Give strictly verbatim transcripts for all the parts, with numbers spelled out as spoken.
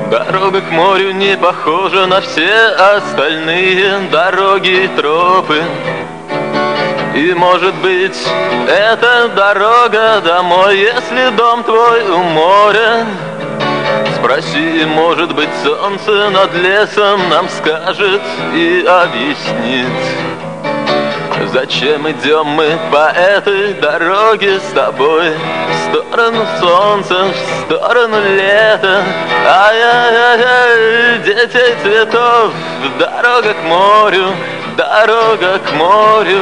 Дорога к морю не похожа на все остальные дороги и тропы. И, может быть, это дорога домой, если дом твой у моря. Спроси, может быть, солнце над лесом нам скажет и объяснит, зачем идем мы по этой дороге с тобой, в сторону солнца, в сторону лета. Ай-яй-яй-яй, детей цветов, дорога к морю, дорога к морю,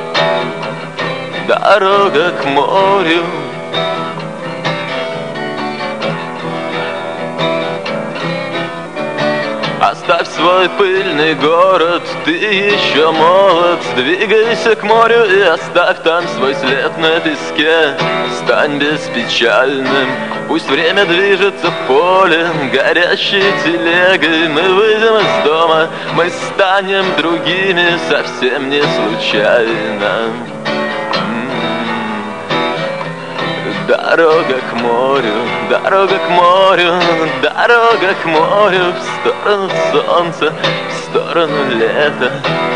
дорога к морю. Оставь свой пыльный город, ты еще молод. Двигайся к морю и оставь там свой след на песке. Стань беспечальным, пусть время движется в поле горящей телегой. Мы выйдем из дома, мы станем другими совсем не случайно. Дорога к морю, дорога к морю, дорога к морю, в сторону солнца, в сторону лета.